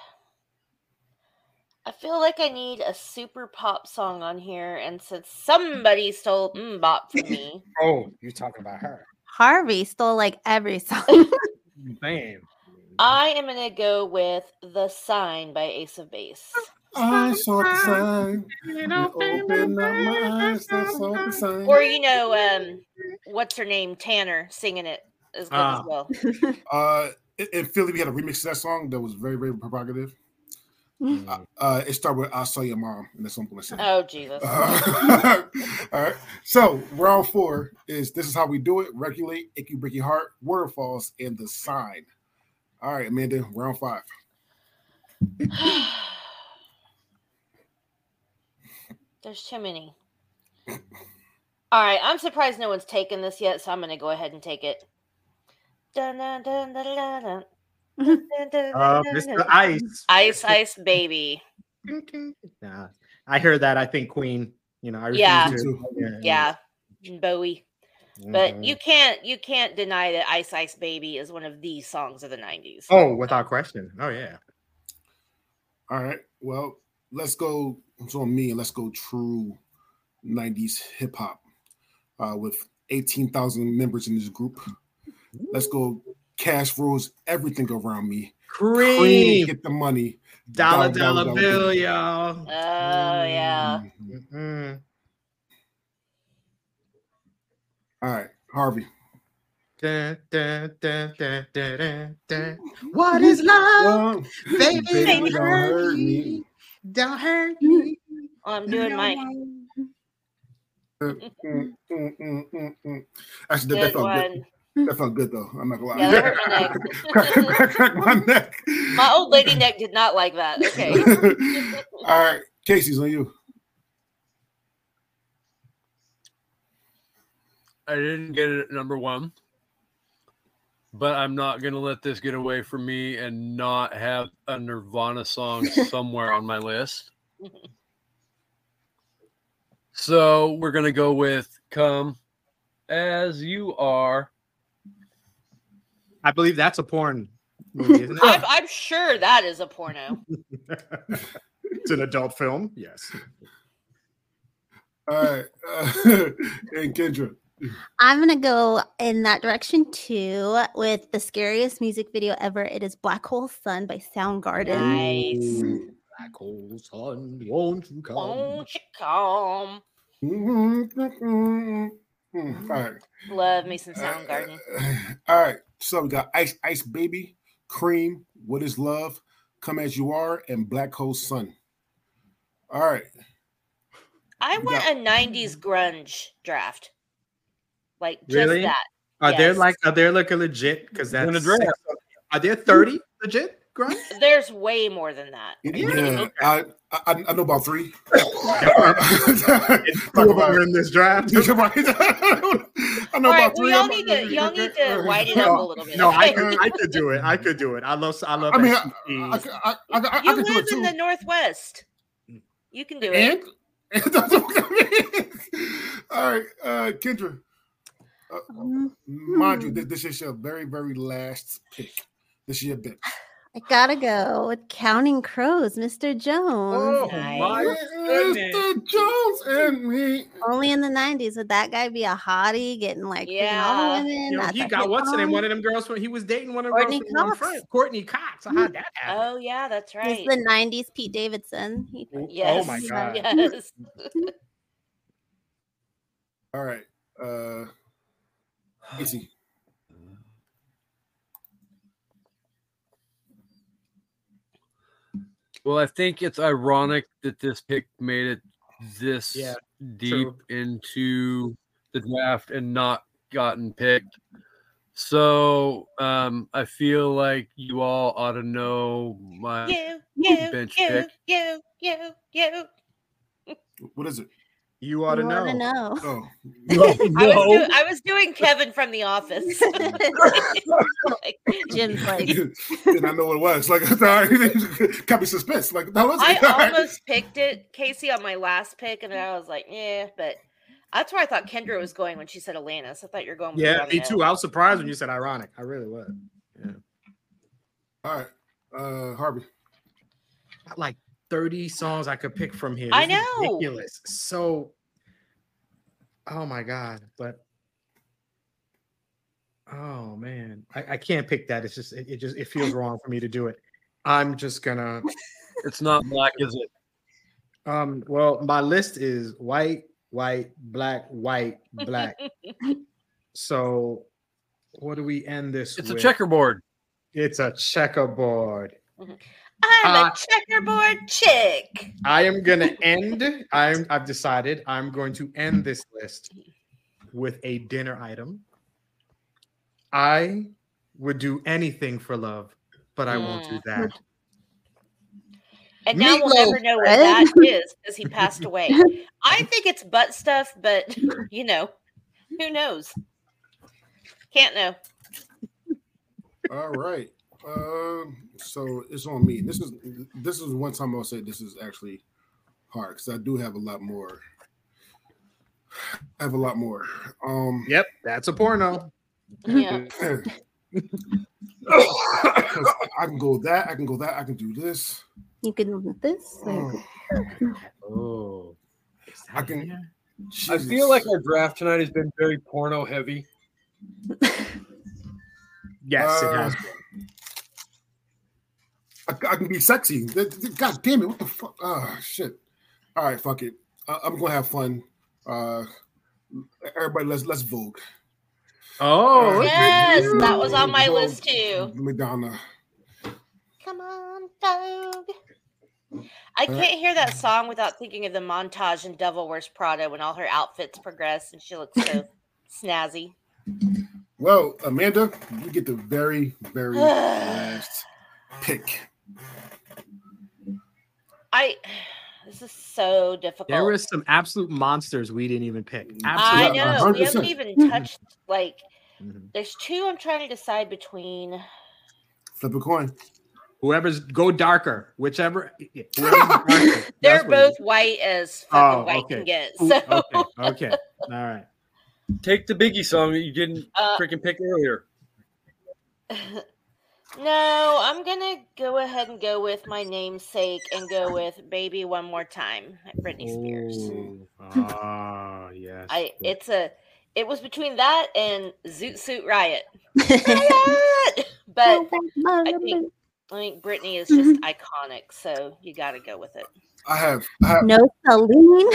I feel like I need a super pop song on here, and since somebody stole Bop from me, Oh, you're talking about her. Harvey stole like every song. Damn. I am gonna go with "The Sign" by Ace of Base. I saw the sign. Open up my eyes. I saw the sign. Or what's her name? Tanner singing it is good as well. In Philly, we had a remix to that song that was very, very provocative. It started with "I Saw Your Mom," and that's something I said. Oh Jesus! All right. So round 4 is "This Is How We Do It," "Regulate," "Icky Bricky Heart," "Waterfalls," and "The Sign." All right, Amanda. Round 5. There's too many. All right, I'm surprised no one's taken this yet, so I'm gonna go ahead and take it. Dun, dun, dun, dun, dun, dun. Mr. Ice. Ice Baby. Nah, I heard that. I think Queen. I refuse Yeah. to. Yeah, Bowie. But Mhm. you can't deny that Ice Baby is one of the songs of the 90s. Oh, without question. Oh yeah. All right. Well, let's go. It's on me, and let's go true 90s hip hop with 18,000 members in this group. Let's go. Cash rules everything around me. Cream. Get the money. Dollar bill, y'all. Oh yeah. Mm-mm. All right, Harvey. Dun, dun, dun, dun, dun, dun, dun. What is love? Baby, Baby, don't hurt me. Don't hurt me. I'm doing my Actually, that good felt one. good. That felt good though. I'm not gonna lie. Yeah, that hurt my neck. Crack my neck. My old lady neck did not like that. Okay. All right, Casey's on you. I didn't get it at number 1. but I'm not going to let this get away from me and not have a Nirvana song somewhere on my list. So we're going to go with Come As You Are. I believe that's a porn movie, isn't it? I'm sure that is a porno. It's an adult film. Yes. All right. And Kendra. I'm going to go in that direction too with the scariest music video ever. It is Black Hole Sun by Soundgarden. Nice. Black hole sun, won't you come? Won't you come? All right. Love me some Soundgarden. All right. So we got Ice Ice Baby, Cream, What Is Love, Come As You Are, and Black Hole Sun. All right. I want a 90s grunge draft. Like just Really? that. Are Yes. they like a legit? Because that's Gonna draft. Are there 30 legit grunge? There's way more than that. Yeah. I know about 3. Two of them are in this draft. I know All right, about 3. well, y'all need to widen it up a little bit. No, I okay? could do it. I could do it. I love. I mean, SCPs. I You can do live it too. in the Northwest. You can do it. And that's what I mean. All right, Kendra. Mind you, this is your very, very last pick. This is your pick. I gotta go with Counting Crows, Mr. Jones. Oh, Nice. my goodness. Mr. Jones and me. Only in the 90s would that guy be a hottie getting like freaking all Yeah. the women. You know, That's he a got hit what's the name? song. One of them girls from he was dating one of them Courtney girls from Cox. Friends. Courtney Cox. How'd that happen? Oh yeah, that's right. He's the 90s Pete Davidson. Yes. Oh my god. Yes. All right. Easy. Well, I think it's ironic that this pick made it this Yeah, deep true. into the draft and not gotten picked. So I feel like you all ought to know my You, bench you, pick. you. What is it? You ought to You know. wanna know. Oh. I was doing Kevin from The Office. Like, Jim's like, Did I know what it was? Like, can't be suspense. Like, that was I it. All right. almost picked it, Casey, on my last pick, and I was like, yeah, but that's where I thought Kendra was going when she said Atlantis. I thought you were going with Yeah, Romeo. me too. I was surprised when you said ironic. I really was. Yeah. All right. Harvey. Got like 30 songs I could pick from here. I This is know. ridiculous. So, oh my god, but oh man, I can't pick that. It's just it feels wrong for me to do it. I'm just gonna. It's not black, is it? Well, my list is white, black, black. So, what do we end this It's with? a checkerboard. It's a checkerboard. I'm a checkerboard chick. I am gonna end. I've decided I'm going to end this list with a dinner item. I would do anything for love, but I won't do that. And now we'll Meatloaf, never know what Fred. that is because he passed away. I think it's butt stuff, but you know, who knows? Can't know. All right. So it's on me. This is one time I'll say this is actually hard because I do have a lot more. Yep, that's a porno. Yeah. I can go that. I can go that. I can do this. you can do this. Oh, I can. I feel like our draft tonight has been very porno heavy. Yes, it has. I can be sexy. God damn it! What the fuck? Oh shit! All right, fuck it. I'm gonna have fun. Everybody, let's vote. Oh, Yes, that was on my Vogue. list too. Madonna. Come on, Vogue. I can't hear that song without thinking of the montage in Devil Wears Prada when all her outfits progress and she looks so snazzy. Well, Amanda, you get the very, very last pick. This is so difficult. there were some absolute monsters we didn't even pick. I Absolutely. know. We 100%. haven't even touched like There's two I'm trying to decide between. Flip a coin. Whoever's go darker, whichever. Darker, they're both white as fucking white can get. So okay, all right. Take the Biggie song that you didn't freaking pick earlier. No, I'm gonna go ahead and go with my namesake and go with "Baby One More Time" at Britney Spears. Ah, yes. It was between that and Zoot Suit Riot. Riot! But I think Britney is just iconic, so you got to go with it. I have no Celine.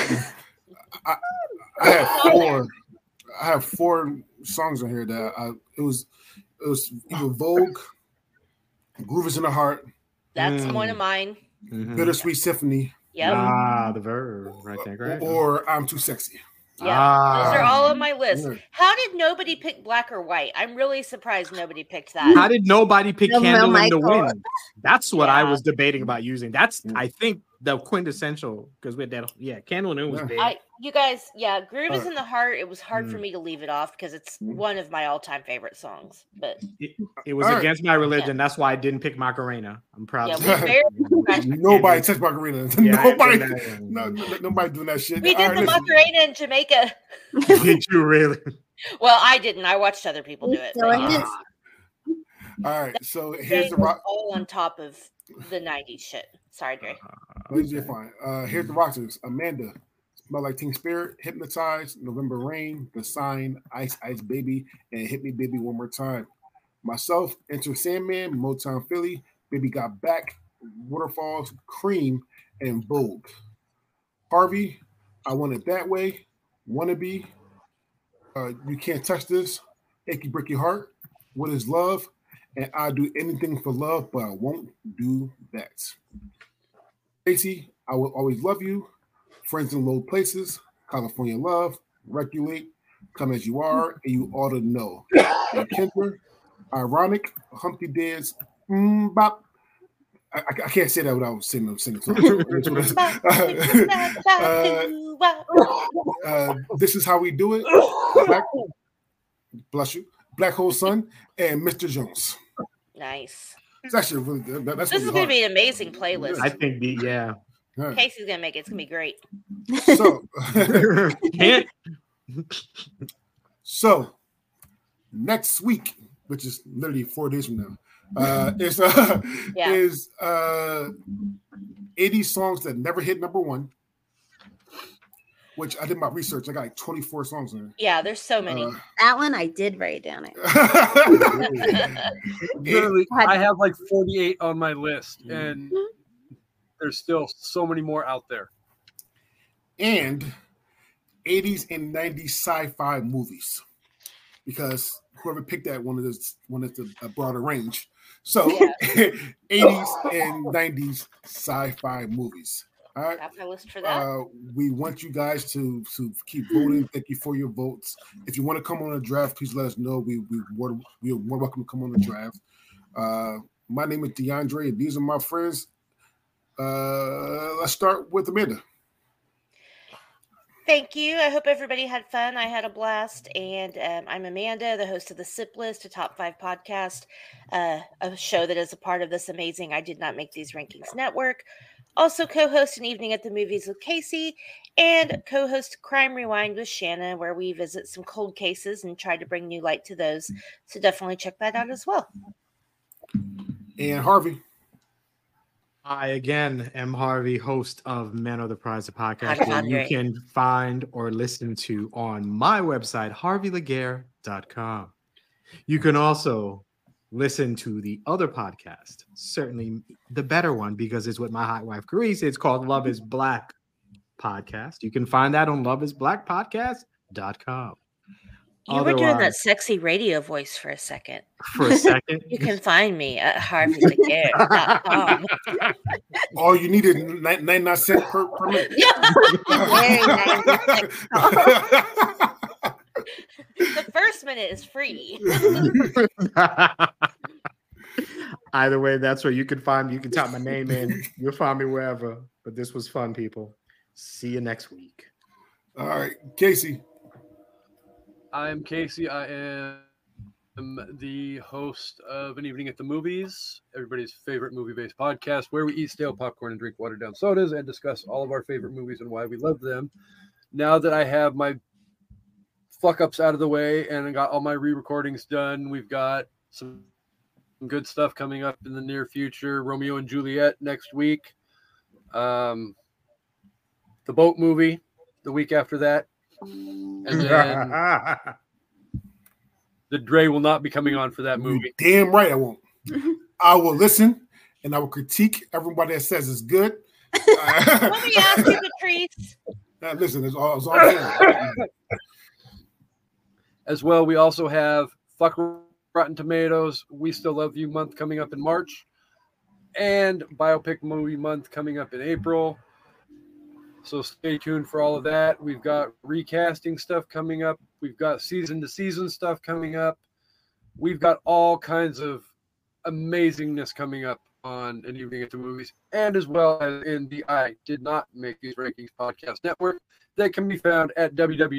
I have four songs on here that it was either Vogue, Groove Is in the Heart. That's one of mine. Bittersweet Symphony. Yep. The Verve right there, great. Or I'm Too Sexy. Yeah, those are all on my list. How did nobody pick Black or White? I'm really surprised nobody picked that. How did nobody pick Candle in the Wind? That's what I was debating about using. That's I think the quintessential because we had that. Candle in the Wind was big. You guys, Groove Is in the Heart. It was hard for me to leave it off because it's one of my all-time favorite songs. But it was against my religion. That's why I didn't pick Macarena. I'm proud. Nobody touched Macarena. Nobody doing that shit. We did the Macarena in Jamaica. Did you really? Well, I didn't. I watched other people do it. All right, so here's the rock. All on top of the '90s shit. Sorry, Dre. You're fine. Here's the rockers: Amanda, Smell Like Teen Spirit, Hypnotized, November Rain, The Sign, Ice Ice Baby, and Hit Me Baby One More Time. Myself, Enter Sandman, Motown Philly, Baby Got Back, Waterfalls, Cream, and Vogue. Harvey, I Want It That Way, Wannabe, You Can't Touch This, Achy Breaky Heart, What Is Love, and I Do Anything for Love, but I Won't Do That. Casey, I Will Always Love You, Friends in Low Places, California Love, Regulate, Come As You Are, and You Ought to Know. And Kendra, Ironic, Humpty Dance, Bop. I can't say that without singing. This Is How We Do It. Bless you. Black Hole Sun and Mr. Jones. Nice. It's actually really good. This is going to be an amazing playlist. I think Casey's going to make it. It's going to be great. So next week, which is literally 4 days from now, is 80 songs that never hit number one. Which I did my research. I got like 24 songs in it. Yeah, there's so many. That one I did write down. Literally, I have like 48 on my list, and there's still so many more out there. And 80s and 90s sci-fi movies, because whoever picked that wanted a broader range. So 80s and 90s sci-fi movies. All right. Got my list for that. We want you guys to keep voting. Thank you for your votes. If you want to come on a draft, please let us know. We're more welcome to come on the draft. My name is DeAndre, and these are my friends. Let's start with Amanda. Thank you. I hope everybody had fun. I had a blast. And I'm Amanda, the host of the Sip List, a top 5 podcast, a show that is a part of this amazing I Did Not Make These Rankings network. Also co-host An Evening at the Movies with Casey and co-host Crime Rewind with Shanna, where we visit some cold cases and try to bring new light to those. So definitely check that out as well. And Harvey. I, again, am Harvey, host of Men of the Prize, the podcast that you can find or listen to on my website, harveylaguerre.com. You can also listen to the other podcast, certainly the better one, because it's with my hot wife, Carice. It's called Love is Black Podcast. You can find that on loveisblackpodcast.com. You were doing that sexy radio voice for a second. You can find me at harveylaguerre.com. All you need is 99 cents per minute. The first minute is free. Either way, that's where you can find me. You can type my name in. You'll find me wherever. But this was fun, people. See you next week. All right, Casey. I am Casey. I am the host of An Evening at the Movies, everybody's favorite movie-based podcast, where we eat stale popcorn and drink watered-down sodas and discuss all of our favorite movies and why we love them. Now that I have my fuck-ups out of the way and I got all my re-recordings done, we've got some good stuff coming up in the near future. Romeo and Juliet next week. The Boat movie the week after that. And then the Dre will not be coming on for that movie. Damn right I won't. I will listen and I will critique everybody that says it's good. Let me ask you, Patrice. Listen, it's all I'm saying. As well, we also have Fuck Rotten Tomatoes, We Still Love You month coming up in March, and Biopic Movie Month coming up in April. So stay tuned for all of that. We've got recasting stuff coming up. We've got season-to-season stuff coming up. We've got all kinds of amazingness coming up on An Evening at the Movies, and as well as in the I Did Not Make These Rankings podcast network that can be found at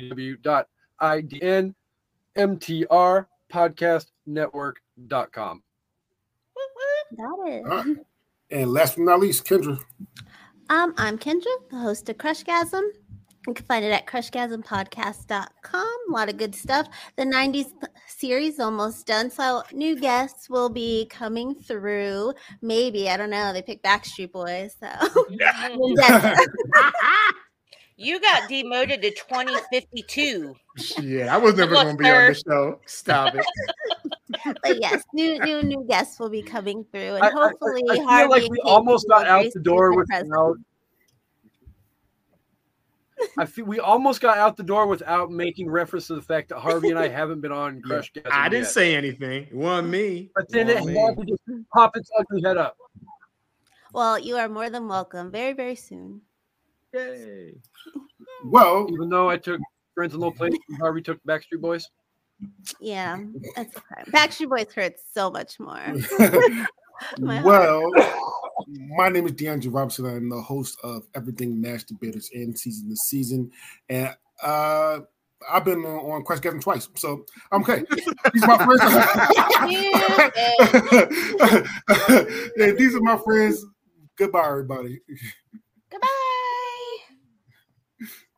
www.idnmtrpodcastnetwork.com. Got it. Right. And last but not least, Kendra. I'm Kendra, the host of Crushgasm. You can find it at crushgasmpodcast.com. A lot of good stuff. The 90s series almost done, so new guests will be coming through. Maybe, I don't know. They picked Backstreet Boys, so. You got demoted to 2052. Yeah, I was never going to be on the show. Stop it. But yes, new guests will be coming through, and hopefully, I feel Harvey like we almost got out the door without. We almost got out the door without making reference to the fact that Harvey and I haven't been on Crushgasm. I didn't say anything. It wasn't me. But then it had to just pop its ugly head up. Well, you are more than welcome. Very, very soon. Yay! Well, Even though I took Friends in Low Place and Harvey took Backstreet Boys. Yeah, that's okay. Backstreet Boys hurts so much more. well, my name is DeAndre Robinson. I'm the host of Everything Masturbators in Season to Season. And I've been on Crushgasm twice, so I'm okay. These are my friends. Yeah, these are my friends. Goodbye, everybody. Goodbye.